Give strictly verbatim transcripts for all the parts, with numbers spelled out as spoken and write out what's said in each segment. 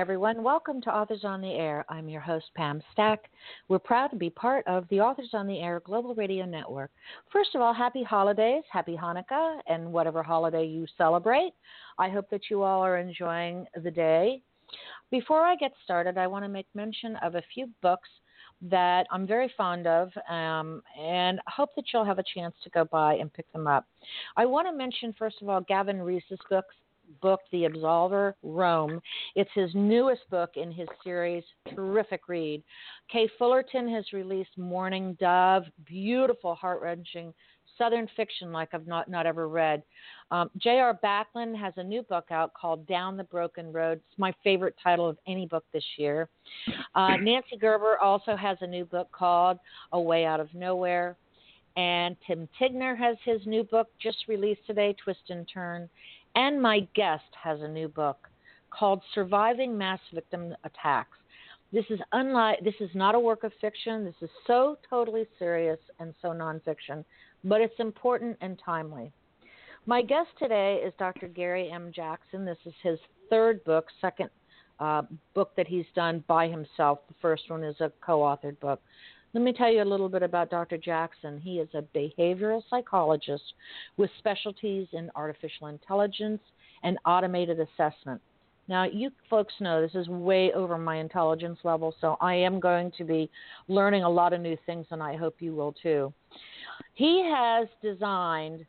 everyone. Welcome to Authors on the Air. I'm your host, Pam Stack. We're proud to be part of the Authors on the Air Global Radio Network. First of all, happy holidays, happy Hanukkah, and whatever holiday you celebrate. I hope that you all are enjoying the day. Before I get started, I want to make mention of a few books that I'm very fond of, um, and hope that you'll have a chance to go by and pick them up. I want to mention, first of all, Gavin Reese's books. book, The Absolver, Rome. It's his newest book in his series. Terrific read. Kay Fullerton has released Morning Dove, beautiful, heart-wrenching Southern fiction like I've not, not ever read. Um, J R. Backlund has a new book out called Down the Broken Road. It's my favorite title of any book this year. Uh, Nancy Gerber also has a new book called A Way Out of Nowhere. And Tim Tigner has his new book just released today, Twist and Turn. And my guest has a new book called Surviving Mass Victim Attacks. This is unlike this is not a work of fiction. This is so totally serious and so nonfiction, but it's important and timely. My guest today is Doctor Gary M. Jackson. This is his third book, second uh, book that he's done by himself. The first one is a co-authored book. Let me tell you a little bit about Doctor Jackson. He is a behavioral psychologist with specialties in artificial intelligence and automated assessment. Now, you folks know this is way over my intelligence level, so I am going to be learning a lot of new things, and I hope you will too. He has designed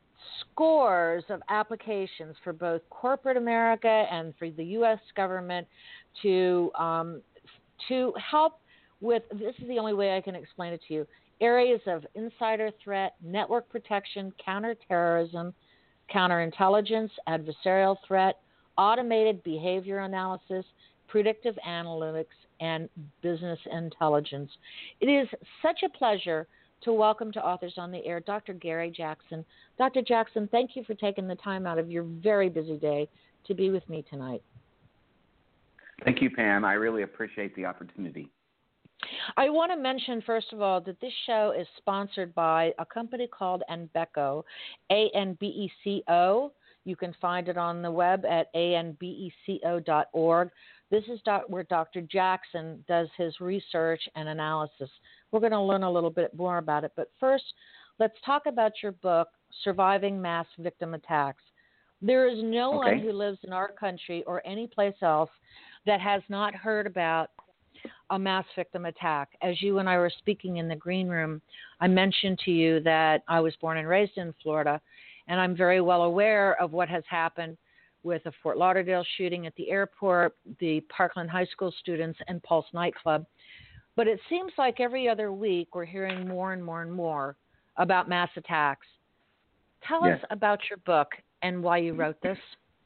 scores of applications for both corporate America and for the U S government to um, to help with, this is the only way I can explain it to you, areas of insider threat, network protection, counterterrorism, counterintelligence, adversarial threat, automated behavior analysis, predictive analytics, and business intelligence. It is such a pleasure to welcome to Authors on the Air Doctor Gary Jackson. Doctor Jackson, thank you for taking the time out of your very busy day to be with me tonight. Thank you, Pam. I really appreciate the opportunity. I want to mention, first of all, that this show is sponsored by a company called Anbeco, A N B E C O. You can find it on the web at A N B E C O dot org. This is doc- where Doctor Jackson does his research and analysis. We're going to learn a little bit more about it. But first, let's talk about your book, Surviving Mass Victim Attacks. There is no okay. one who lives in our country or any place else that has not heard about a mass victim attack. As you and I were speaking in the green room, I mentioned to you that I was born and raised in Florida, and I'm very well aware of what has happened with the Fort Lauderdale shooting at the airport, the Parkland High School students, and Pulse nightclub. But it seems like every other week we're hearing more and more and more about mass attacks. Tell yes. us about your book and why you wrote this.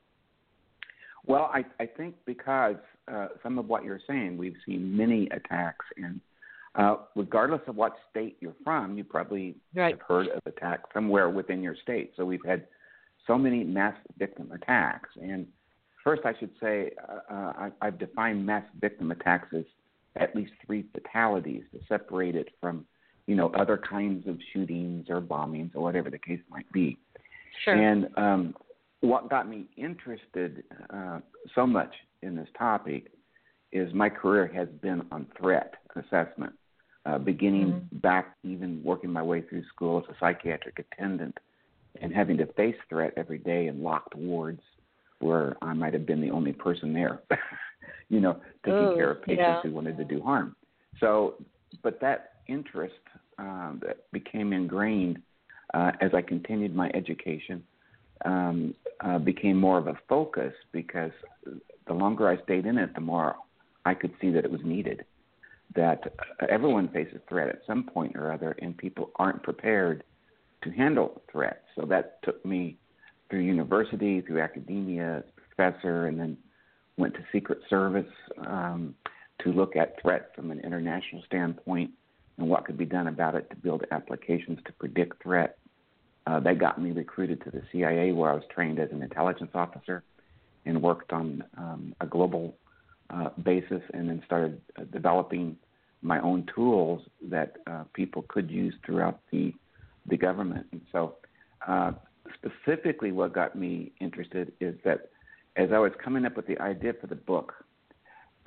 Well, I, I think because uh, some of what you're saying, we've seen many attacks, and uh, regardless of what state you're from, you probably right. have heard of attacks somewhere within your state. So we've had so many mass victim attacks. And first I should say uh, I, I've defined mass victim attacks as at least three fatalities to separate it from, you know, other kinds of shootings or bombings or whatever the case might be. Sure. And um, what got me interested uh, so much in this topic is my career has been on threat assessment, uh, beginning mm-hmm. back even working my way through school as a psychiatric attendant and having to face threat every day in locked wards where I might have been the only person there, you know, taking Ooh, care of patients yeah. who wanted to do harm. So, but that interest um, that became ingrained uh, as I continued my education Um, uh, became more of a focus because the longer I stayed in it, the more I could see that it was needed, that uh, everyone faces threat at some point or other, and people aren't prepared to handle threats. So that took me through university, through academia, as a professor, and then went to Secret Service um, to look at threat from an international standpoint and what could be done about it to build applications to predict threat. Uh, that got me recruited to the C I A, where I was trained as an intelligence officer and worked on um, a global uh, basis, and then started uh, developing my own tools that uh, people could use throughout the the government. And so uh, specifically what got me interested is that as I was coming up with the idea for the book,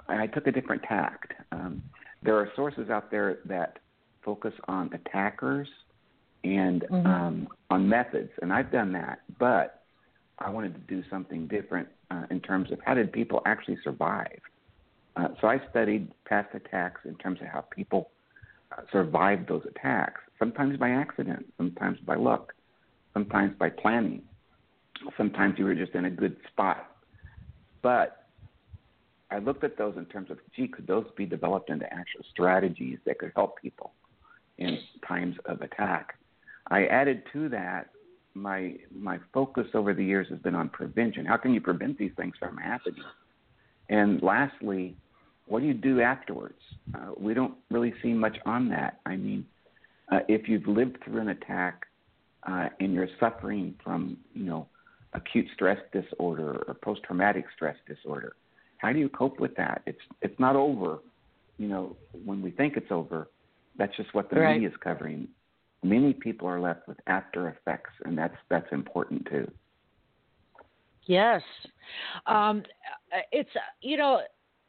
I took a different tact. Um, there are sources out there that focus on attackers and mm-hmm. um, on methods, and I've done that, but I wanted to do something different uh, in terms of how did people actually survive. Uh, so I studied past attacks in terms of how people uh, survived those attacks, sometimes by accident, sometimes by luck, sometimes by planning, sometimes you were just in a good spot. But I looked at those in terms of, gee, could those be developed into actual strategies that could help people in times of attack? I added to that, my my focus over the years has been on prevention. How can you prevent these things from happening? And lastly, what do you do afterwards? Uh, we don't really see much on that. I mean, uh, if you've lived through an attack uh, and you're suffering from, you know, acute stress disorder or post-traumatic stress disorder, how do you cope with that? It's it's not over, you know, when we think it's over. That's just what the right. media is covering. Many people are left with after effects, and that's that's important too. Yes. Um, it's, you know,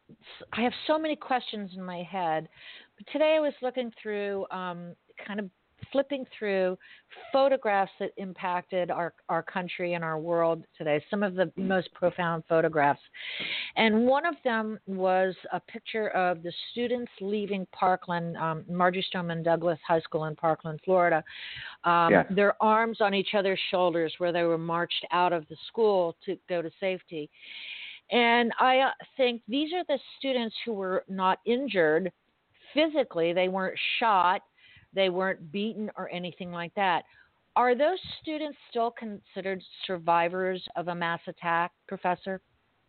I have so many questions in my head. But today I was looking through, um, kind of flipping through photographs that impacted our, our country and our world today, some of the most profound photographs. And one of them was a picture of the students leaving Parkland, um, Marjory Stoneman Douglas High School in Parkland, Florida, um, yes. their arms on each other's shoulders where they were marched out of the school to go to safety. And I uh, think these are the students who were not injured physically. They weren't shot. They weren't beaten or anything like that. Are those students still considered survivors of a mass attack, Professor?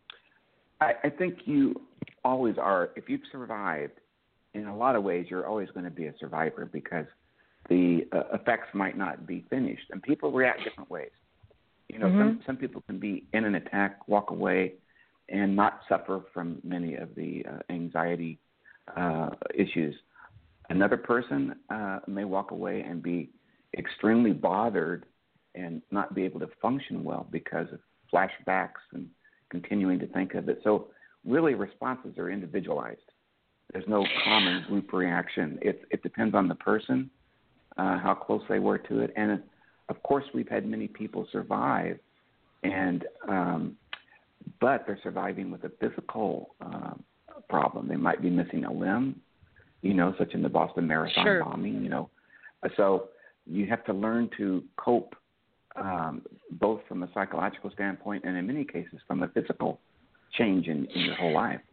I, I think you always are. If you've survived, in a lot of ways, you're always going to be a survivor because the uh, effects might not be finished. And people react different ways. You know, mm-hmm. some, some people can be in an attack, walk away, and not suffer from many of the uh, anxiety uh, issues. Another person uh, may walk away and be extremely bothered and not be able to function well because of flashbacks and continuing to think of it. So really responses are individualized. There's no common group reaction. It, it depends on the person, uh, how close they were to it. And, of course, we've had many people survive, and um, but they're surviving with a physical uh, problem. They might be missing a limb, you know, such in the Boston Marathon sure. bombing, you know. So you have to learn to cope um, both from a psychological standpoint and in many cases from a physical change in, in your whole life.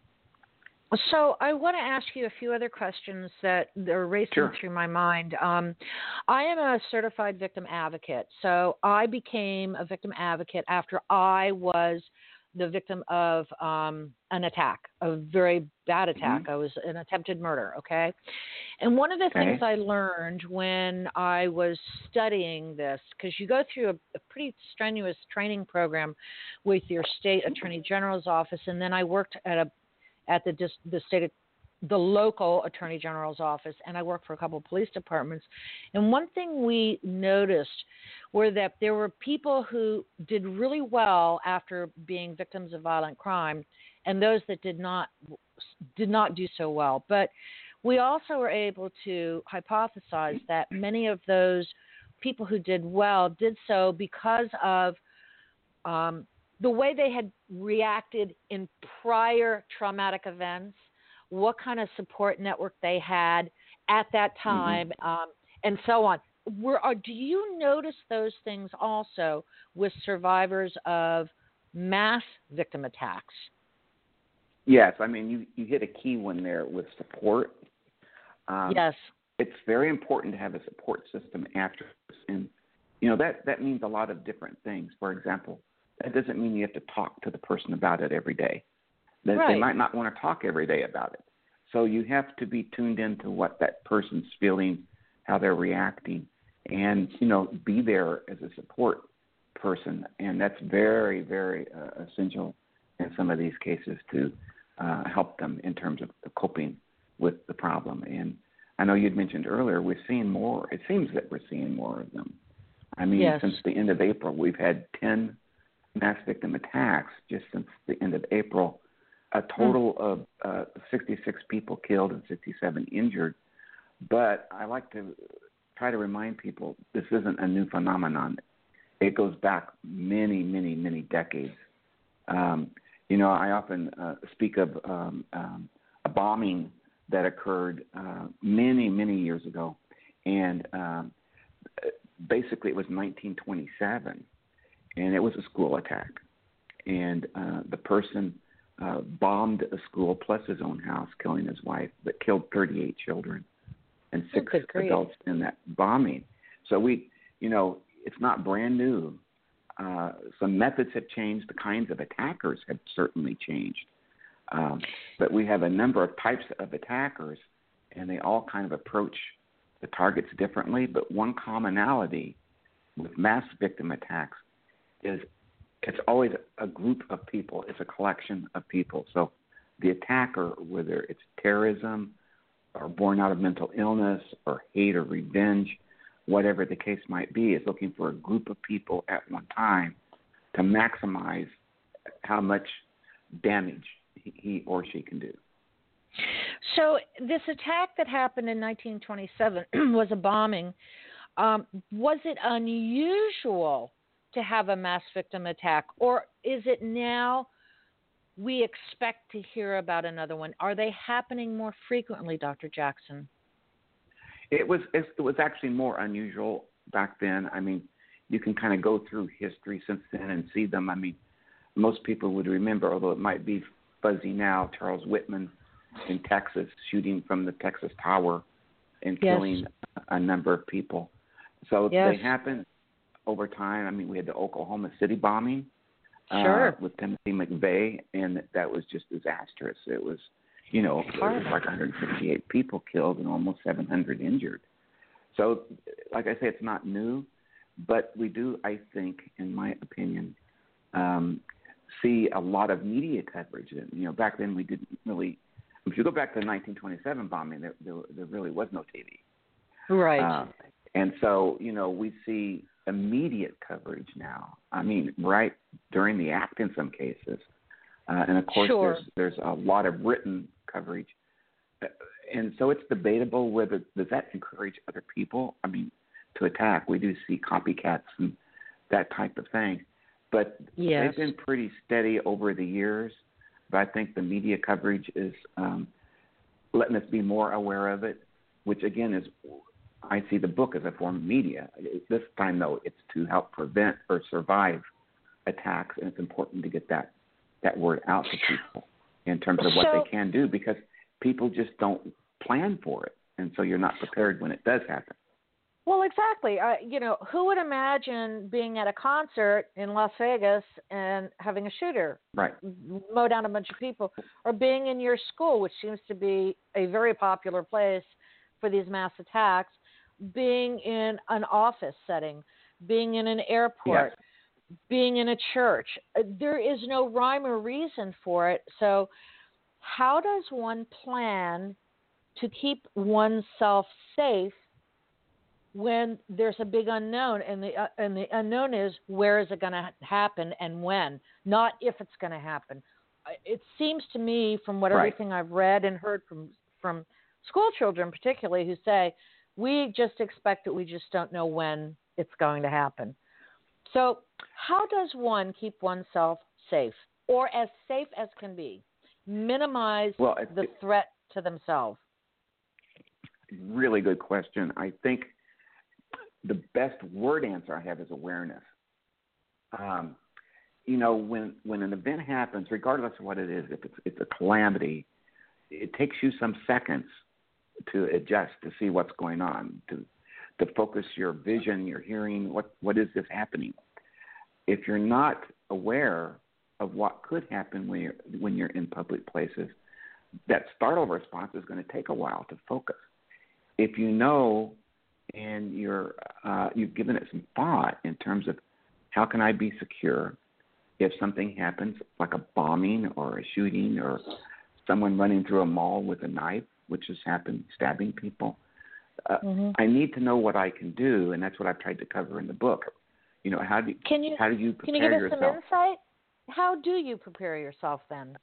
So I want to ask you a few other questions that are racing sure. through my mind. Um, I am a certified victim advocate. So I became a victim advocate after I was the victim of um, an attack, a very bad attack. Mm-hmm. I was an attempted murder, okay? And one of the okay. things I learned when I was studying this, because you go through a, a pretty strenuous training program with your state attorney general's office, and then I worked at a at the the state the local attorney general's office, and I worked for a couple of police departments. And one thing we noticed were that there were people who did really well after being victims of violent crime, and those that did not did not do so well. But we also were able to hypothesize that many of those people who did well did so because of um, the way they had reacted in prior traumatic events, what kind of support network they had at that time, mm-hmm. um, and so on. Were, are, do you notice those things also with survivors of mass victim attacks? Yes. I mean, you, you hit a key one there with support. Um, yes. It's very important to have a support system after this. And, you know, that, that means a lot of different things. For example, that doesn't mean you have to talk to the person about it every day. They, right. they might not want to talk every day about it. So you have to be tuned into what that person's feeling, how they're reacting, and, you know, be there as a support person. And that's very, very uh, essential in some of these cases to uh, help them in terms of coping with the problem. And I know you'd mentioned earlier, we're seeing more. It seems that we're seeing more of them. I mean, yes. since the end of April, we've had ten mass victim attacks just since the end of April. a total mm. of uh, sixty-six people killed and sixty-seven injured. But I like to try to remind people this isn't a new phenomenon. It goes back many, many, many decades. Um, you know, I often uh, speak of um, um, a bombing that occurred uh, many, many years ago. And um, basically it was nineteen twenty-seven, and it was a school attack. And uh, the person uh, bombed a school plus his own house, killing his wife, but killed thirty-eight children and six adults in that bombing. So we, you know, it's not brand new. Uh, some methods have changed. The kinds of attackers have certainly changed. Um, but we have a number of types of attackers, and they all kind of approach the targets differently. But one commonality with mass victim attacks is it's always a group of people. It's a collection of people. So the attacker, whether it's terrorism or born out of mental illness or hate or revenge, whatever the case might be, is looking for a group of people at one time to maximize how much damage he or she can do. So this attack that happened in nineteen twenty-seven was a bombing. Um, was it unusual to have a mass victim attack, or is it now we expect to hear about another one? Are they happening more frequently, Doctor Jackson? It was it was actually more unusual back then. I mean, you can kind of go through history since then and see them. I mean, most people would remember, although it might be fuzzy now, Charles Whitman in Texas shooting from the Texas Tower and yes. killing a number of people. So yes. they happened over time. I mean, we had the Oklahoma City bombing sure. uh, with Timothy McVeigh, and that was just disastrous. It was, you know, it was like one hundred fifty-eight people killed and almost seven hundred injured. So, like I say, it's not new, but we do, I think, in my opinion, um, see a lot of media coverage. And, you know, back then we didn't really. If you go back to the nineteen twenty-seven bombing, there, there, there really was no T V. Right. Uh, and so, you know, we see immediate coverage now. I mean, right during the act in some cases. Uh, and, of course, sure. there's, there's a lot of written coverage. Uh, and so it's debatable whether does that encourage other people, I mean, to attack. We do see copycats and that type of thing. But yes. they've been pretty steady over the years. But I think the media coverage is um, letting us be more aware of it, which, again, is I see the book as a form of media. This time, though, it's to help prevent or survive attacks, and it's important to get that, that word out to people in terms of what so, they can do, because people just don't plan for it, and so you're not prepared when it does happen. Well, exactly. Uh, you know, who would imagine being at a concert in Las Vegas and having a shooter right. mow down a bunch of people, or being in your school, which seems to be a very popular place for these mass attacks, being in an office setting, being in an airport, yes. being in a church. There is no rhyme or reason for it. So how does one plan to keep oneself safe when there's a big unknown, and the uh, and the unknown is where is it going to happen and when, not if it's going to happen. It seems to me, from what right. everything I've read and heard from from school children particularly, who say we just expect it, we just don't know when it's going to happen. So how does one keep oneself safe, or as safe as can be, minimize well, the it, threat to themselves? Really good question. I think the best word answer I have is awareness. Um, you know, when when an event happens, regardless of what it is, if it's, it's a calamity, it takes you some seconds to adjust, to see what's going on, to to focus your vision, your hearing, what, what is this happening? If you're not aware of what could happen when you're, when you're in public places, that startle response is going to take a while to focus. If you know and you're, uh, you've given it some thought in terms of how can I be secure if something happens, like a bombing or a shooting or someone running through a mall with a knife, which has happened, stabbing people, uh, mm-hmm. I need to know what I can do, and that's what I've tried to cover in the book. You know, how do you, can you, how do you prepare can you give us yourself? some insight? How do you prepare yourself then?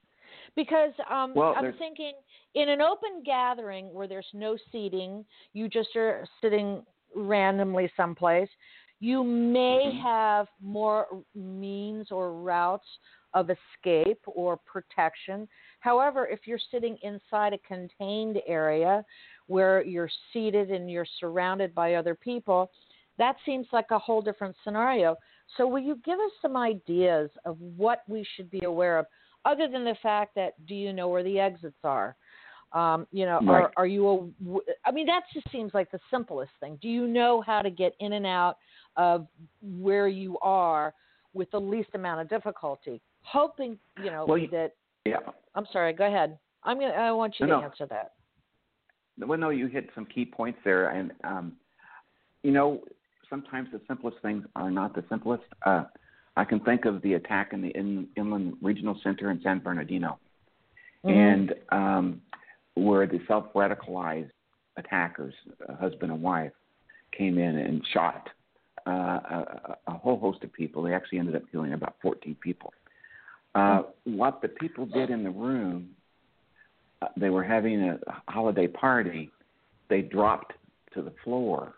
Because um, Well, I'm there's, thinking in an open gathering where there's no seating, you just are sitting randomly someplace, you may mhm. have more means or routes of escape or protection. However, if you're sitting inside a contained area where you're seated and you're surrounded by other people, that seems like a whole different scenario. So will you give us some ideas of what we should be aware of, other than the fact that, do you know where the exits are? Um, you know, Right. are, are you, a, I mean, that just seems like the simplest thing. Do you know how to get in and out of where you are with the least amount of difficulty? Hoping, you know, Well, you, that, yeah. I'm sorry, go ahead. I'm gonna, I want you No, to no. answer that. Well, no, you hit some key points there. And, um, you know, sometimes the simplest things are not the simplest. Uh, I can think of the attack in the in, Inland Regional Center in San Bernardino, Mm-hmm. and um, where the self-radicalized attackers, a husband and wife, came in and shot uh, a, a whole host of people. They actually ended up killing about fourteen people. Uh, what the people did in the room, uh, they were having a holiday party. They dropped to the floor,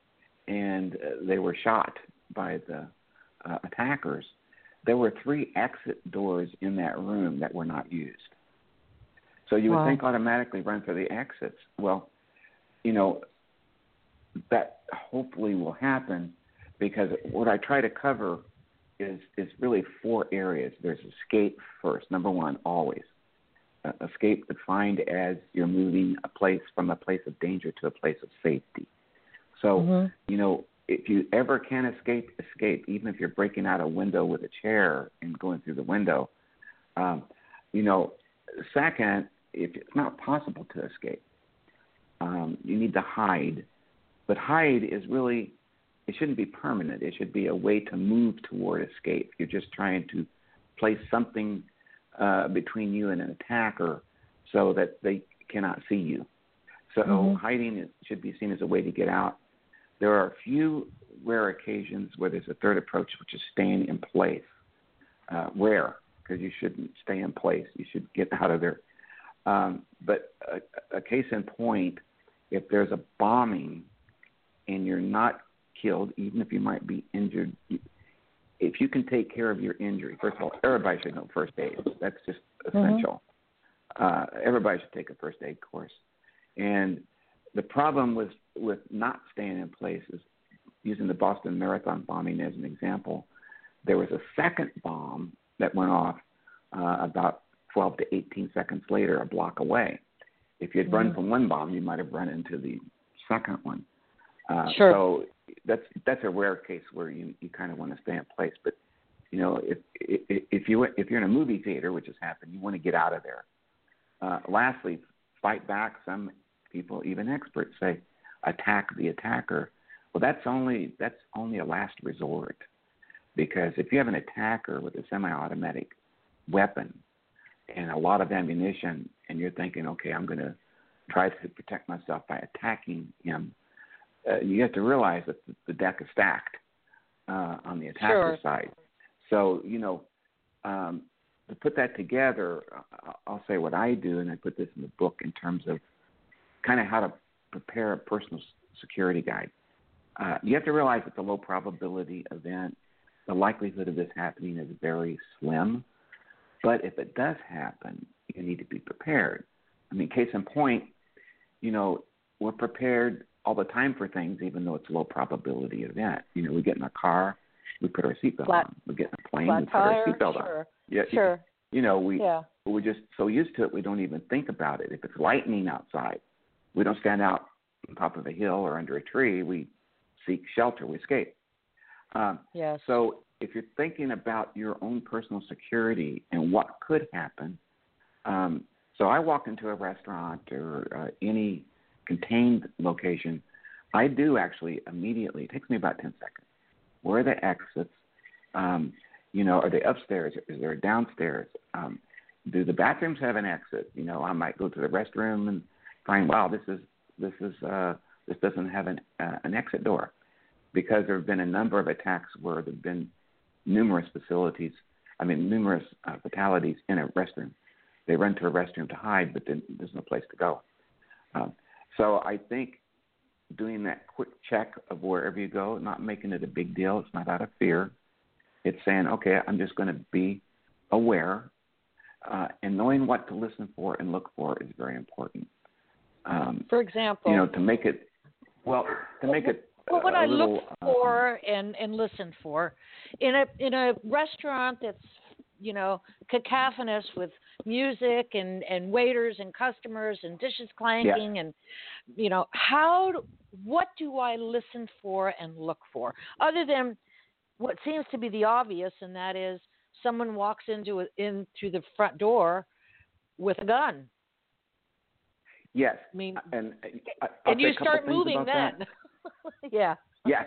and uh, they were shot by the uh, attackers. There were three exit doors in that room that were not used. So you Wow. would think automatically run for the exits. Well, you know, that hopefully will happen, because what I try to cover is is really four areas. There's escape first, number one, always. Uh, escape defined as you're moving a place from a place of danger to a place of safety. So, Mm-hmm. you know, if you ever can escape, escape, even if you're breaking out a window with a chair and going through the window. Um, you know, second, if it's not possible to escape, um, you need to hide. But hide is really, it shouldn't be permanent. It should be a way to move toward escape. You're just trying to place something uh, between you and an attacker so that they cannot see you. So Mm-hmm. hiding is, should be seen as a way to get out. There are a few rare occasions where there's a third approach, which is staying in place. Uh, rare, because you shouldn't stay in place. You should get out of there. Um, but a, a case in point, if there's a bombing and you're not killed, even if you might be injured, if you can take care of your injury, first of all, everybody should know first aid. That's just essential. Mm-hmm. Uh, everybody should take a first aid course. And the problem with, with not staying in place is, using the Boston Marathon bombing as an example, there was a second bomb that went off uh, about twelve to eighteen seconds later, a block away. If you had mm-hmm. run from one bomb, you might have run into the second one. Uh, sure. So that's that's a rare case where you, you kind of want to stay in place. But you know, if if, if you if you're in a movie theater, which has happened, you want to get out of there. Uh, lastly, fight back. Some people, even experts, say attack the attacker. Well, that's only that's only a last resort, because if you have an attacker with a semi-automatic weapon and a lot of ammunition, and you're thinking, okay, I'm going to try to protect myself by attacking him, uh, you have to realize that the deck is stacked uh, on the attacker sure. side. So, you know, um, to put that together, I'll say what I do, and I put this in the book in terms of kind of how to prepare a personal security guide. Uh, you have to realize it's a low probability event. The likelihood of this happening is very slim. But if it does happen, you need to be prepared. I mean, case in point, you know, we're prepared all the time for things, even though it's a low probability event. You know, we get in a car, we put our seatbelt Flat, on. We get in a plane, flat we put tire, our seatbelt sure. on. Yeah, sure. You, you know, we, yeah. we're just so used to it, we don't even think about it. If it's lightning outside, we don't stand out on top of a hill or under a tree. We seek shelter, we escape. Um, yes. So if you're thinking about your own personal security and what could happen, um, so I walk into a restaurant or uh, any contained location, I do actually immediately, it takes me about ten seconds. Where are the exits? Um, you know, are they upstairs? Is there a downstairs? Um, do the bathrooms have an exit? You know, I might go to the restroom and find, wow, this is this is uh, this doesn't have an uh, an exit door, because there have been a number of attacks where there have been numerous facilities, I mean, numerous uh, fatalities in a restroom, they run to a restroom to hide, but then there's no place to go. Um, so I think doing that quick check of wherever you go, not making it a big deal. It's not out of fear. It's saying, okay, I'm just going to be aware, uh, and knowing what to listen for and look for is very important. Um, For example, you know, to make it, well, to make it well, what a I little, look for and, and listen for in a in a restaurant that's, you know, cacophonous with music and, and waiters and customers and dishes clanking, yeah. and, you know, how, what do I listen for and look for other than what seems to be the obvious, and that is someone walks into a, in through the front door with a gun. Yes. I mean, and I, and you start moving then. yeah. Yes.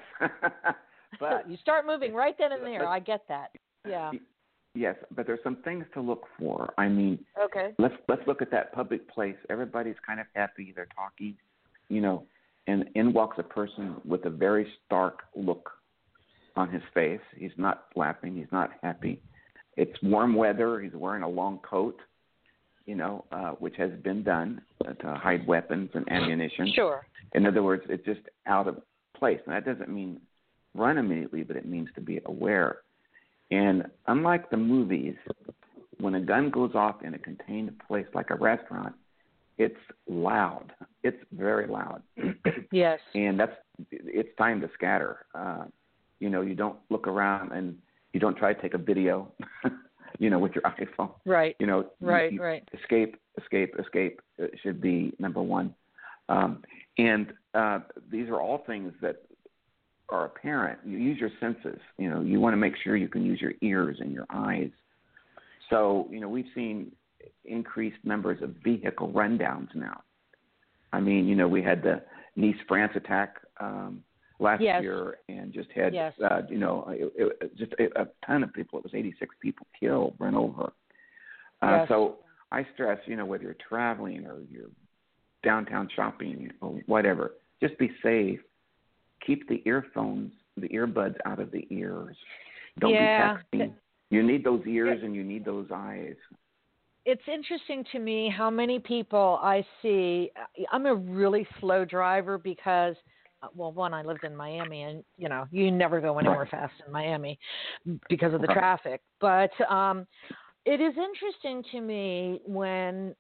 But you start moving right then and there. but, I get that. Yeah. Yes, but there's some things to look for. I mean, okay. Let's let's look at that public place. Everybody's kind of happy. They're talking, you know, and in walks a person with a very stark look on his face. He's not laughing. He's not happy. It's warm weather. He's wearing a long coat, you know, uh, which has been done to hide weapons and ammunition. Sure. In other words, it's just out of place. And that doesn't mean run immediately, but it means to be aware. And unlike the movies, when a gun goes off in a contained place like a restaurant, it's loud. It's very loud. Yes. And that's it's time to scatter. Uh, you know, you don't look around and you don't try to take a video, you know, with your iPhone. Right. You know, right, you, you right. Escape, escape, escape it should be number one. Um, and uh, these are all things that are apparent. You use your senses. You know, you want to make sure you can use your ears and your eyes. So, you know, we've seen increased numbers of vehicle rundowns now. I mean, you know, we had the Nice, France attack um, last yes. year, and just had, yes. uh, you know, it, it, just a, a ton of people. It was eighty-six people killed, run over. Uh, yes. So I stress, you know, whether you're traveling or you're downtown shopping or whatever, just be safe. Keep the earphones, the earbuds out of the ears. Don't yeah. be texting. You need those ears and you need those eyes. It's interesting to me how many people I see. I'm a really slow driver because, well, one, I lived in Miami, and, you know, you never go anywhere fast in Miami because of the traffic. But um, it is interesting to me when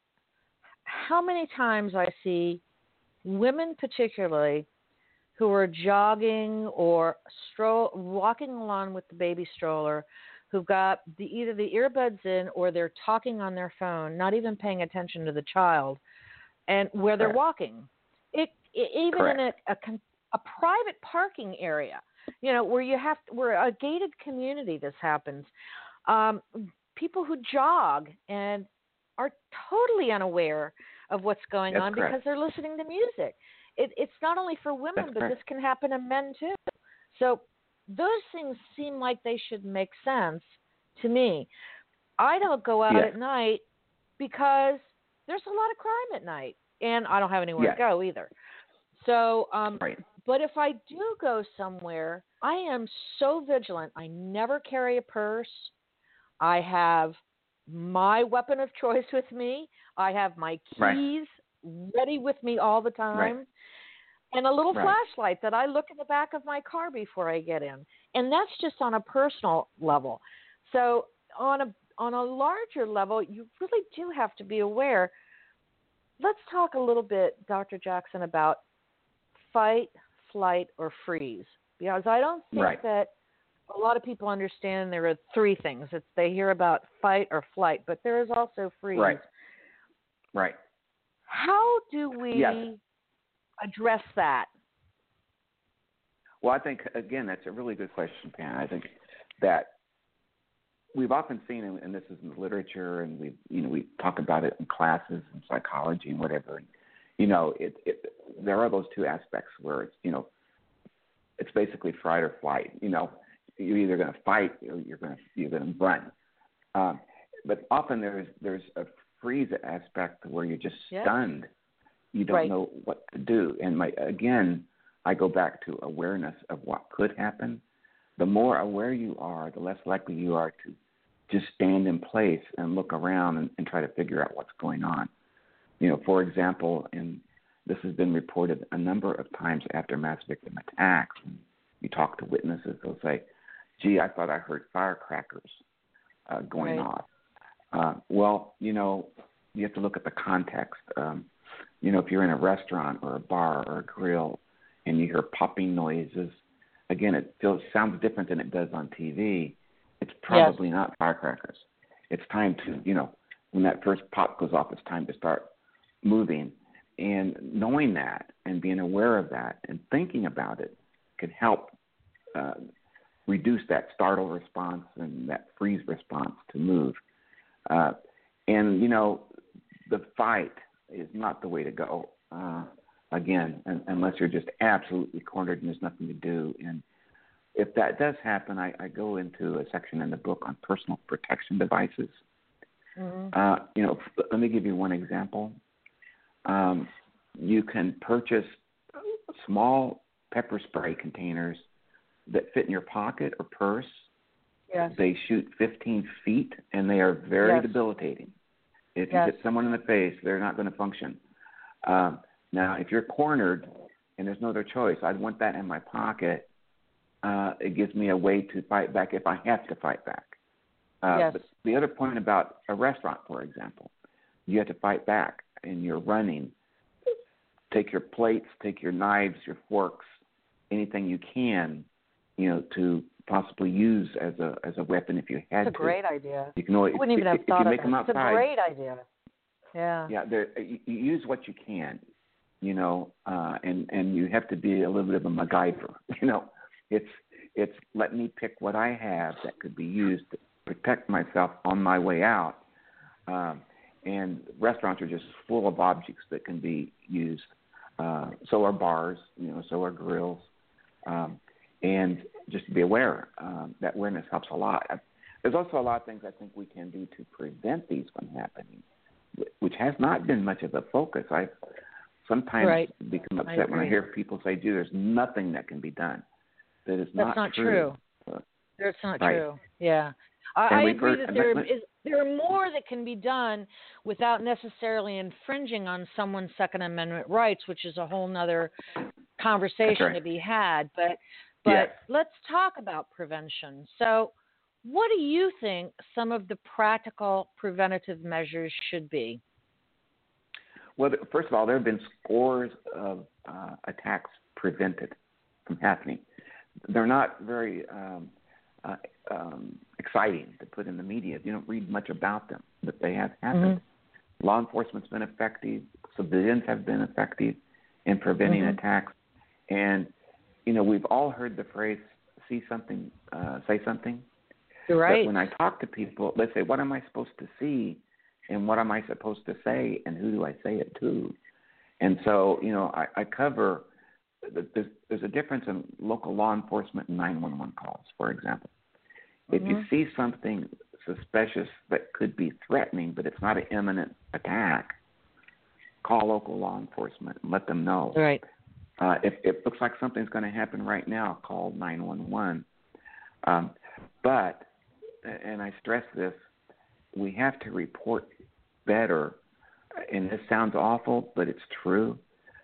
how many times I see women particularly who are jogging or stroll, walking along with the baby stroller, who've got the, either the earbuds in or they're talking on their phone, not even paying attention to the child, and where they're Correct. walking. It, it even Correct. in a, a, a private parking area, you know, where you have to, where a gated community this happens. Um, people who jog and are totally unaware of what's going That's on correct. because they're listening to music. It, it's not only for women, That's but correct. this can happen to men too. So those things seem like they should make sense to me. I don't go out yeah. at night because there's a lot of crime at night, and I don't have anywhere yeah. to go either. So, um, right. but if I do go somewhere, I am so vigilant. I never carry a purse. I have my weapon of choice with me. I have my keys right. ready with me all the time. Right. And a little right. flashlight that I look in the back of my car before I get in. And that's just on a personal level. So on a on a larger level, you really do have to be aware. Let's talk a little bit, Doctor Jackson, about fight, flight, or freeze. Because I don't think right. that a lot of people understand there are three things. It's they hear about fight or flight, but there is also freeze. Right. Right. How do we yes. address that? Well, I think, again, that's a really good question, Pam. I think that we've often seen, and this is in the literature, and we, you know, we talk about it in classes in psychology and whatever. And, you know, it, it, there are those two aspects where it's, you know, it's basically fight or flight. You know, you're either going to fight or you're going to you're going to run. Um, but often there's there's a freeze aspect where you're just yep. stunned. You don't right. know what to do. And my again, I go back to awareness of what could happen. The more aware you are, the less likely you are to just stand in place and look around and, and try to figure out what's going on. You know, for example, and this has been reported a number of times after mass victim attacks. You talk to witnesses, they'll say, gee, I thought I heard firecrackers uh, going right. off. Uh, well, you know, you have to look at the context. Um, you know, if you're in a restaurant or a bar or a grill and you hear popping noises, again, it feels sounds different than it does on T V. It's probably yes. not firecrackers. It's time to, you know, when that first pop goes off, it's time to start moving. And knowing that and being aware of that and thinking about it can help uh, reduce that startle response and that freeze response to move. Uh, and, you know, the fight is not the way to go, uh, again, un- unless you're just absolutely cornered and there's nothing to do. And if that does happen, I, I go into a section in the book on personal protection devices. Mm-hmm. Uh, you know, f- let me give you one example. Um, you can purchase small pepper spray containers that fit in your pocket or purse. Yes. They shoot fifteen feet, and they are very yes. debilitating. If yes. you hit someone in the face, they're not going to function. Um, now, if you're cornered and there's no other choice, I'd want that in my pocket. Uh, it gives me a way to fight back if I have to fight back. Uh, yes. But the other point about a restaurant, for example, you have to fight back, and you're running. Take your plates, take your knives, your forks, anything you can, you know, to possibly use as a as a weapon if you had to. That's a great idea. You can always, I wouldn't even if, have if thought you of make that. them outside, It's a great idea. Yeah. Yeah, you, you use what you can, you know, uh, and and you have to be a little bit of a MacGyver. You know, it's it's let me pick what I have that could be used to protect myself on my way out. Um, and restaurants are just full of objects that can be used. Uh, so are bars, you know, so are grills. Um, and just to be aware, um, that awareness helps a lot. There's also a lot of things I think we can do to prevent these from happening, which has not been much of a focus. I sometimes right. become I upset when I agree. hear people say, gee, there's nothing that can be done. That is That's not, not true. true. Uh, That's not right. true. Yeah. I, And I we've agree heard, that there let, is there are more that can be done without necessarily infringing on someone's Second Amendment rights, which is a whole nother conversation right. to be had. But but yes. let's talk about prevention. So what do you think some of the practical preventative measures should be? Well, first of all, there have been scores of uh, attacks prevented from happening. They're not very um, uh, um, exciting to put in the media. You don't read much about them, but they have happened. Mm-hmm. Law enforcement's been effective. Civilians have been effective in preventing mm-hmm. attacks. And, you know, we've all heard the phrase, see something, uh, say something. You're right. But when I talk to people, they say, what am I supposed to see? And what am I supposed to say? And who do I say it to? And so, you know, I, I cover, there's, there's a difference in local law enforcement and nine one one calls, for example. Mm-hmm. If you see something suspicious that could be threatening, but it's not an imminent attack, call local law enforcement and let them know. Right. Uh, if it looks like something's going to happen right now, call nine one one. Um, but, and I stress this, we have to report better, and this sounds awful, but it's true.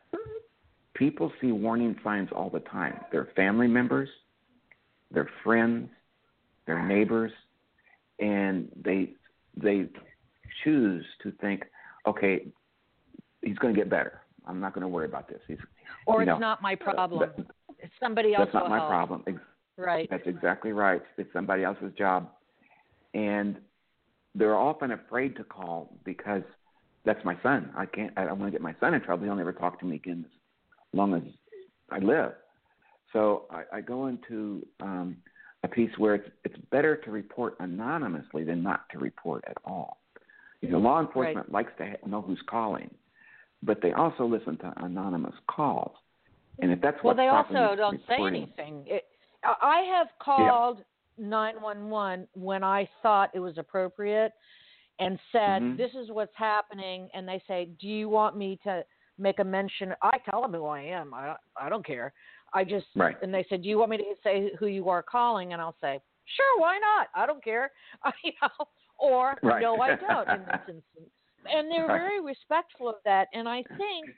People see warning signs all the time. Their family members, their friends, their neighbors, and they they choose to think, okay, he's going to get better. I'm not going to worry about this. He's, or you know, it's not my problem. That, it's somebody else. That's not will my help. problem. Right. That's exactly right. It's somebody else's job. And they're often afraid to call because that's my son. I can't. I don't want to get my son in trouble. He'll never talk to me again as long as I live. So I, I go into um, a piece where it's it's better to report anonymously than not to report at all. You know, law enforcement right. likes to know who's calling, but they also listen to anonymous calls. And if that's well, what's they stopping also you don't say reporting, anything. It, I have called yeah. nine one one when I thought it was appropriate and said, mm-hmm. this is what's happening. And they say, do you want me to make a mention? I tell them who I am. I, I don't care. I just, right. and they said, do you want me to say who you are calling? And I'll say, Sure, why not? I don't care. you know, or right. no, I don't in this instance. And they're right. very respectful of that. And I think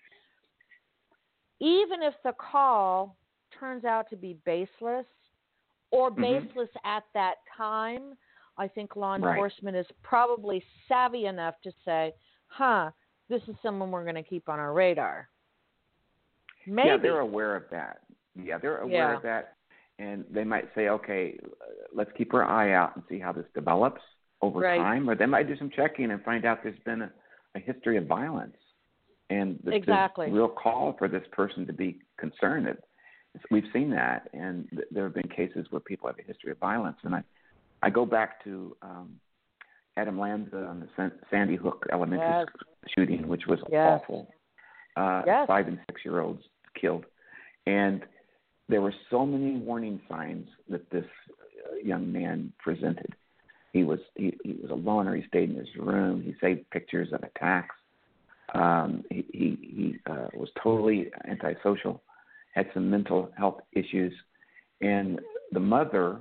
even if the call turns out to be baseless or baseless mm-hmm. at that time, I think law enforcement right. is probably savvy enough to say, huh, this is someone we're going to keep on our radar. Maybe. Yeah, they're aware of that. Yeah, they're aware yeah. of that. And they might say, okay, let's keep our eye out and see how this develops over right. time. Or they might do some checking and find out there's been a, a history of violence. And this exactly. real call for this person to be concerned. We've seen that. And th- there have been cases where people have a history of violence. And I, I go back to um, Adam Lanza on the San- Sandy Hook Elementary yes. shooting, which was yes. awful. Uh, yes. Five and six-year-olds killed. And there were so many warning signs that this young man presented. He was he, he was a loner. He stayed in his room. He saved pictures of attacks. Um, he he, he uh, was totally antisocial, had some mental health issues, and the mother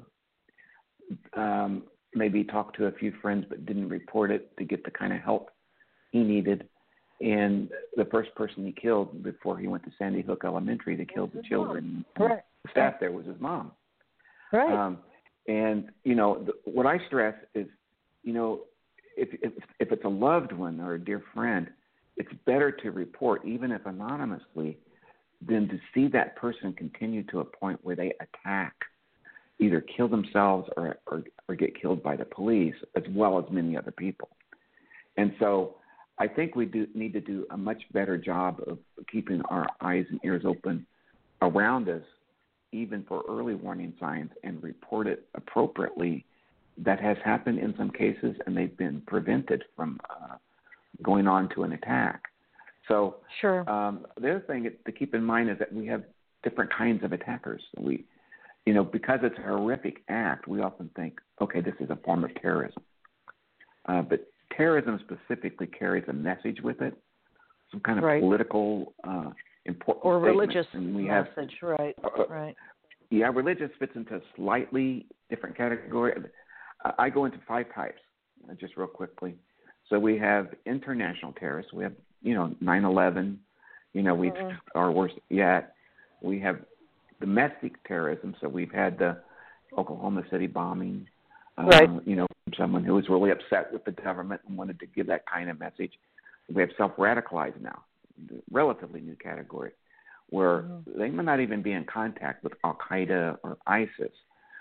um, maybe talked to a few friends but didn't report it to get the kind of help he needed. And the first person he killed before he went to Sandy Hook Elementary to kill the children, right. the staff there was his mom. Right. Um, and, you know, the, what I stress is, you know, if, if if it's a loved one or a dear friend, it's better to report, even if anonymously, than to see that person continue to a point where they attack, either kill themselves or, or, or get killed by the police, as well as many other people. And so I think we do need to do a much better job of keeping our eyes and ears open around us, even for early warning signs, and report it appropriately. That has happened in some cases, and they've been prevented from uh, going on to an attack. So sure. um, the other thing to keep in mind is that we have different kinds of attackers. We, you know, because it's a horrific act, we often think, okay, this is a form of terrorism. Uh, but terrorism specifically carries a message with it, some kind of right. political uh, important or religious and we message, have, right? Uh, right. Yeah, religious fits into a slightly different category. Uh, I go into five types, uh, just real quickly. So we have international terrorists. We have, you know, nine eleven. You know, we've mm-hmm. our worst yet. We have domestic terrorism. So we've had the Oklahoma City bombing. Um, right. You know, someone who was really upset with the government and wanted to give that kind of message. We have self-radicalized now, relatively new category, where mm-hmm. they may not even be in contact with Al-Qaeda or ISIS,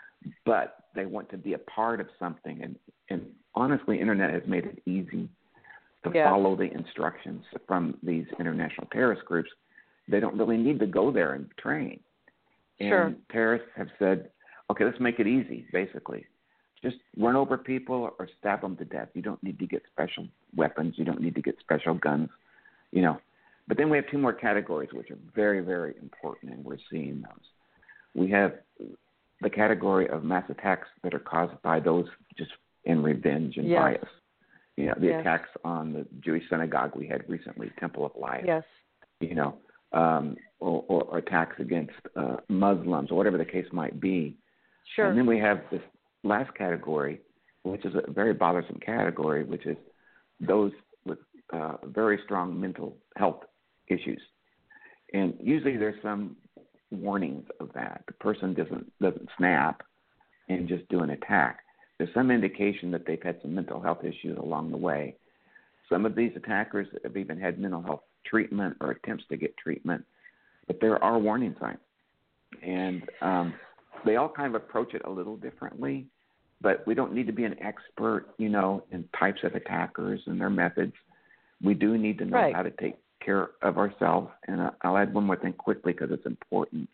but they want to be a part of something. And, and honestly, internet has made it easy to yeah. follow the instructions from these international terrorist groups. They don't really need to go there and train. And sure. terrorists have said, okay, let's make it easy, basically. Just run over people or stab them to death. You don't need to get special weapons. You don't need to get special guns, you know. But then we have two more categories, which are very, very important, and we're seeing those. We have the category of mass attacks that are caused by those just in revenge and yes. bias. You know, the yes. attacks on the Jewish synagogue we had recently, Temple of Life. Yes. You know, um, or, or, or attacks against uh, Muslims, or whatever the case might be. Sure. And then we have this last category, which is a very bothersome category, which is those with uh, very strong mental health issues. And usually there's some warnings of that. The person doesn't doesn't snap and just do an attack. There's some indication that they've had some mental health issues along the way. Some of these attackers have even had mental health treatment or attempts to get treatment, but there are warning signs. And um, they all kind of approach it a little differently, but we don't need to be an expert, you know, in types of attackers and their methods. We do need to know right. how to take care of ourselves. And I'll add one more thing quickly because it's important.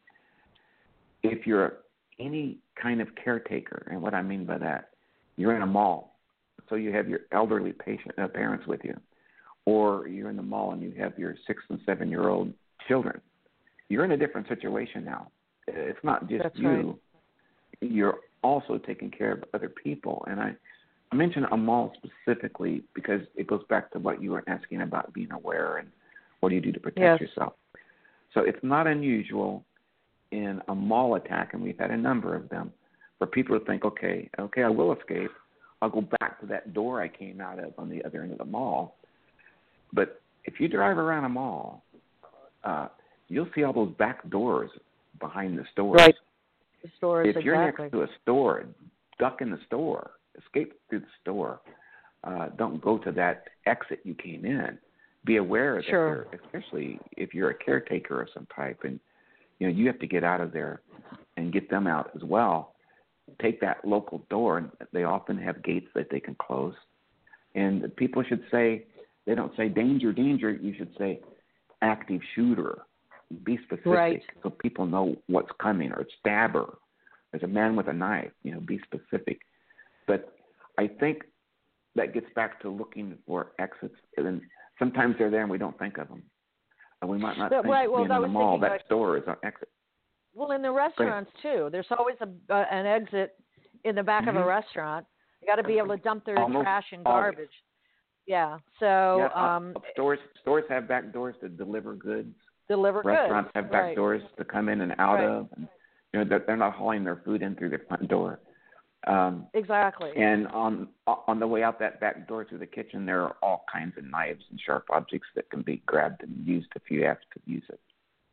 If you're any kind of caretaker, and what I mean by that, you're in a mall, so you have your elderly patient uh, parents with you, or you're in the mall and you have your six and seven-year-old children, you're in a different situation now. It's not just That's you. Right. You're also taking care of other people. And I, I mention a mall specifically because it goes back to what you were asking about being aware and what do you do to protect yes. yourself. So it's not unusual in a mall attack, and we've had a number of them, for people to think, okay, okay, I will escape. I'll go back to that door I came out of on the other end of the mall. But if you drive around a mall, uh, you'll see all those back doors behind the stores. Right. The stores, if you're exactly. next to a store, duck in the store, escape through the store. Uh, don't go to that exit you came in. Be aware that, sure. especially if you're a caretaker of some type, and you know you have to get out of there and get them out as well. Take that local door, and they often have gates that they can close. And people should say, they don't say danger, danger. You should say active shooter. Be specific, right. so people know what's coming. Or stabber. There's a man with a knife. You know, be specific. But I think that gets back to looking for exits. And sometimes they're there and we don't think of them. And we might not but, think right, well, being in the mall, that about, store is an exit. Well, in the restaurants, too. There's always a, uh, an exit in the back mm-hmm. of a restaurant. You got to be able to dump their Almost trash and always. garbage. Yeah, so... Yeah, um, stores stores have back doors to deliver goods. Deliver Restaurants goods. have back right. doors to come in and out right. of. And, you know, they're, they're not hauling their food in through the front door. Um, exactly. And on on the way out that back door to the kitchen, there are all kinds of knives and sharp objects that can be grabbed and used if you have to use it.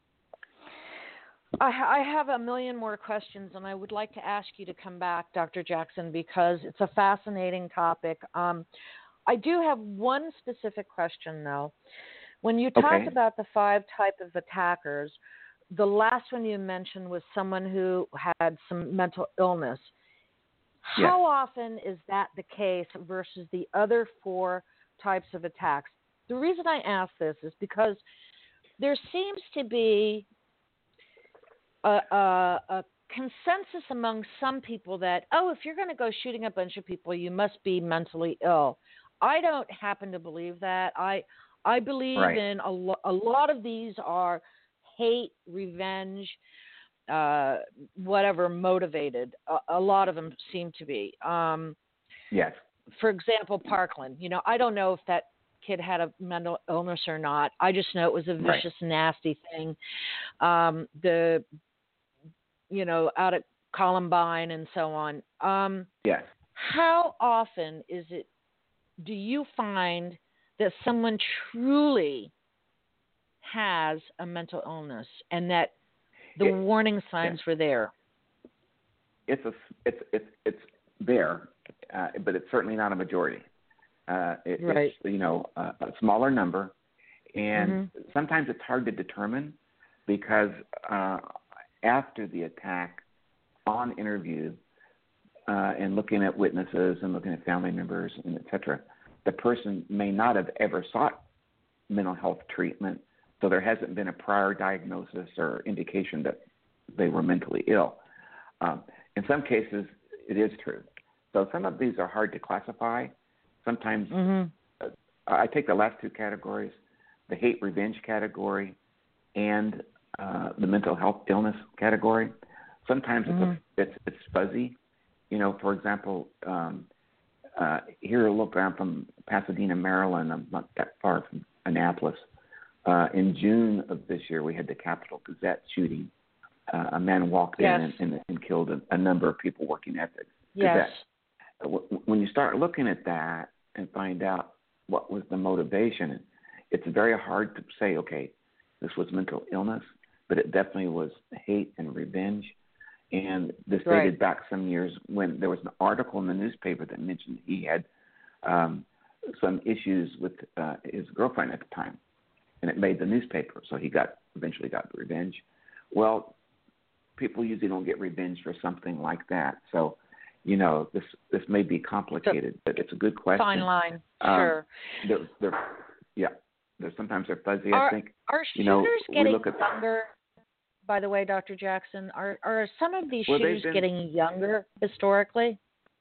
I, I have a million more questions, and I would like to ask you to come back, Doctor Jackson, because it's a fascinating topic. Um, I do have one specific question, though. When you talked okay. about the five type of attackers, the last one you mentioned was someone who had some mental illness. Yes. How often is that the case versus the other four types of attacks? The reason I ask this is because there seems to be a, a, a consensus among some people that, oh, if you're going to go shooting a bunch of people, you must be mentally ill. I don't happen to believe that. I I believe right. in a, lo- a lot of these are hate, revenge, uh, whatever, motivated. A, a lot of them seem to be. Um, yes. For example, Parkland. You know, I don't know if that kid had a mental illness or not. I just know it was a vicious, right. nasty thing. Um, the, you know, out at Columbine and so on. Um, yes. How often is it, do you find that someone truly has a mental illness and that the it, warning signs yes. were there? It's a, it's it's it's there, uh, but it's certainly not a majority. Uh, it, right. It's you know a, a smaller number, and mm-hmm. sometimes it's hard to determine because uh, after the attack, on interview uh, and looking at witnesses and looking at family members and et cetera, the person may not have ever sought mental health treatment, so there hasn't been a prior diagnosis or indication that they were mentally ill. Um, in some cases, it is true. So some of these are hard to classify. Sometimes mm-hmm. uh, I take the last two categories, the hate revenge category and uh, the mental health illness category. Sometimes mm-hmm. it's, a, it's it's fuzzy. You know, for example, um, uh, here a look around from Pasadena, Maryland. I'm not that far from Annapolis. Uh, in June of this year, we had the Capitol Gazette shooting. Uh, a man walked yes. in and, and, and killed a, a number of people working at the yes. Gazette. When you start looking at that and find out what was the motivation, it's very hard to say, okay, this was mental illness, but it definitely was hate and revenge. And this right. dated back some years when there was an article in the newspaper that mentioned he had um, some issues with uh, his girlfriend at the time, and it made the newspaper. So he got eventually got revenge. Well, people usually don't get revenge for something like that. So, you know, this this may be complicated, but it's a good question. Fine line, um, sure. They're, they're, yeah, they're sometimes they're fuzzy. Are, I think. Are you know, shooters getting look at, younger? By the way, Doctor Jackson, are are some of these well, shooters been, getting younger historically?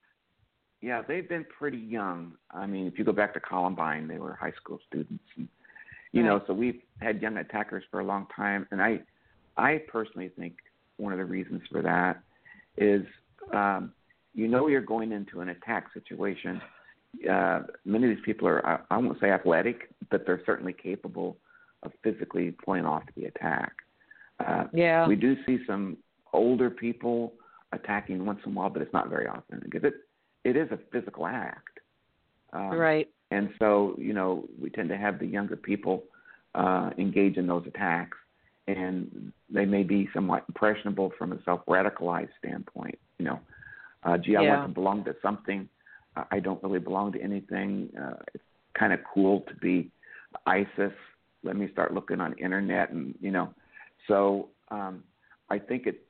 Yeah, they've been pretty young. I mean, if you go back to Columbine, they were high school students, and, you right. know. So we've had young attackers for a long time, and I, I personally think one of the reasons for that is, um, you know, you're going into an attack situation. Uh, many of these people are, I, I won't say athletic, but they're certainly capable of physically pulling off the attack. Uh, yeah. We do see some older people attacking once in a while, but it's not very often because it it is a physical act. Um, right. And so, you know, we tend to have the younger people uh, engage in those attacks, and they may be somewhat impressionable from a self-radicalized standpoint. You know, uh, gee, I Yeah. want to belong to something. Uh, I don't really belong to anything. Uh, it's kind of cool to be ISIS. Let me start looking on internet, and you know, so um, I think it.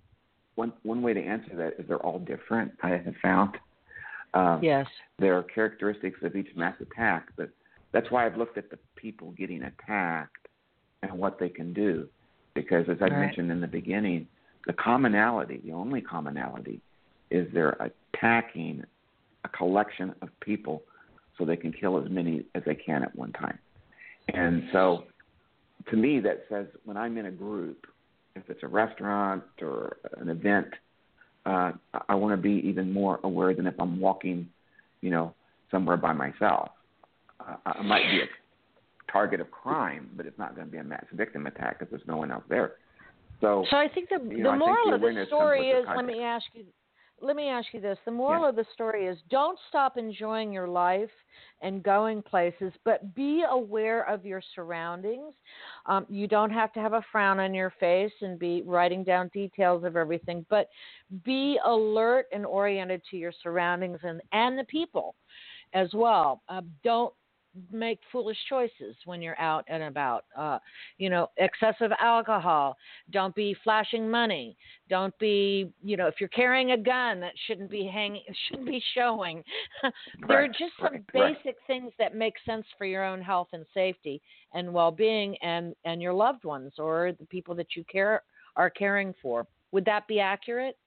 One one way to answer that is they're all different. I have found. Um, Yes. There are characteristics of each mass attack, but that's why I've looked at the people getting attacked and what they can do. Because as I Right. mentioned in the beginning, the commonality, the only commonality, is they're attacking a collection of people so they can kill as many as they can at one time. And so to me, that says when I'm in a group, if it's a restaurant or an event, uh, I want to be even more aware than if I'm walking, you know, somewhere by myself. Uh, I might be a target of crime, but it's not going to be a mass victim attack if there's no one else there. So, So I think the you the know, I think moral the of the awareness story comes with is, the let me context. ask you, let me ask you this. The moral Yeah. of the story is don't stop enjoying your life and going places, but be aware of your surroundings. Um, you don't have to have a frown on your face and be writing down details of everything, but be alert and oriented to your surroundings and, and the people as well. Uh, don't make foolish choices when you're out and about. Uh, you know, excessive alcohol. Don't be flashing money. Don't be, you know, if you're carrying a gun, that shouldn't be hanging, shouldn't be showing. There are Right, just some right, right. basic things that make sense for your own health and safety and well-being, and and your loved ones or the people that you care are caring for. Would that be accurate?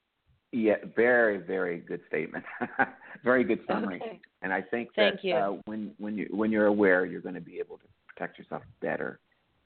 Yeah, very, very good statement. Very good summary. Okay. And I think Thank that you. uh, when when you when you're aware, you're going to be able to protect yourself better.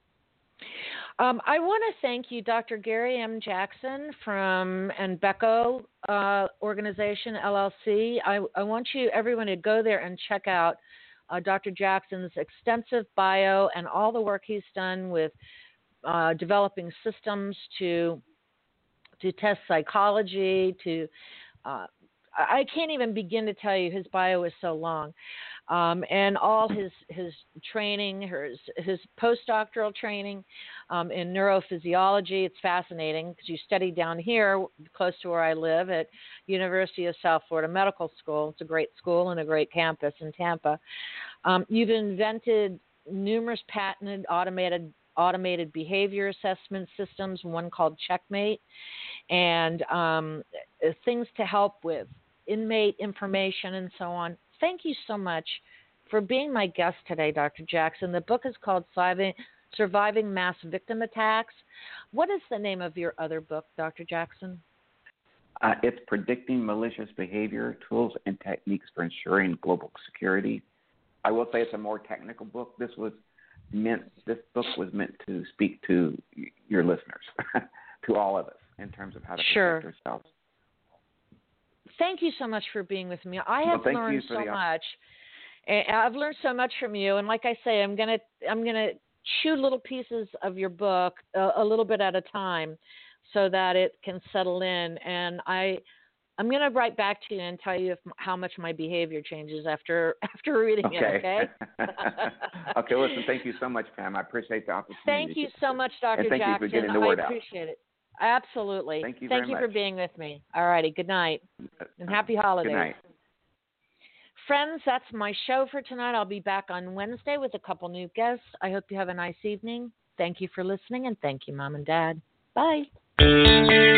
Um, I want to thank you, Doctor Gary M. Jackson from Enbeco uh, Organization, L L C. I, I want you, everyone, to go there and check out uh, Doctor Jackson's extensive bio and all the work he's done with uh, developing systems to to test psychology, to uh, I can't even begin to tell you, his bio is so long. Um, and all his his training, his, his postdoctoral training um, in neurophysiology. It's fascinating because you study down here close to where I live at University of South Florida Medical School. It's a great school and a great campus in Tampa. Um, you've invented numerous patented automated automated behavior assessment systems, one called Checkmate, and um, things to help with inmate information and so on. Thank you so much for being my guest today, Doctor Jackson. The book is called Surviving Mass Victim Attacks. What is the name of your other book, Doctor Jackson? Uh, it's Predicting Malicious Behavior, Tools and Techniques for Ensuring Global Security. I will say it's a more technical book. This was meant. This book was meant to speak to your listeners, to all of us, in terms of how to Sure. protect ourselves. Thank you so much for being with me. I have well, learned so much. I've learned so much from you, and like I say, I'm gonna I'm gonna chew little pieces of your book a, a little bit at a time, so that it can settle in. And I I'm gonna write back to you and tell you if, how much my behavior changes after after reading Okay. it. Okay. Okay. Listen, thank you so much, Pam. I appreciate the opportunity. Thank you so much, Doctor And thank Jackson. you for getting the word I appreciate it. Absolutely. Thank you Thank very you much. for being with me. All righty. Good night. And happy holidays. Good night. Friends, that's my show for tonight. I'll be back on Wednesday with a couple new guests. I hope you have a nice evening. Thank you for listening, and thank you, Mom and Dad. Bye.